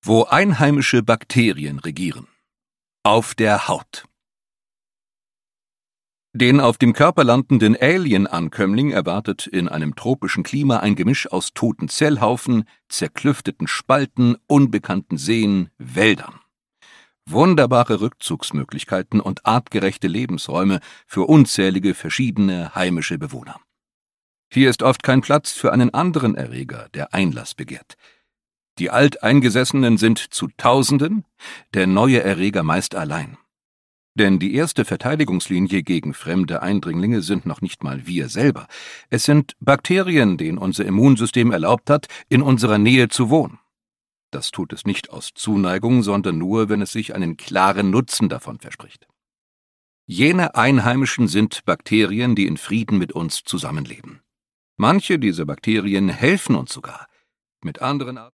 Wo einheimische Bakterien regieren. Auf der Haut. Den auf dem Körper landenden Alien-Ankömmling erwartet in einem tropischen Klima ein Gemisch aus toten Zellhaufen, zerklüfteten Spalten, unbekannten Seen, Wäldern. Wunderbare Rückzugsmöglichkeiten und artgerechte Lebensräume für unzählige verschiedene heimische Bewohner. Hier ist oft kein Platz für einen anderen Erreger, der Einlass begehrt. Die Alteingesessenen sind zu Tausenden, der neue Erreger meist allein. Denn die erste Verteidigungslinie gegen fremde Eindringlinge sind noch nicht mal wir selber. Es sind Bakterien, denen unser Immunsystem erlaubt hat, in unserer Nähe zu wohnen. Das tut es nicht aus Zuneigung, sondern nur, wenn es sich einen klaren Nutzen davon verspricht. Jene Einheimischen sind Bakterien, die in Frieden mit uns zusammenleben. Manche dieser Bakterien helfen uns sogar. Mit anderen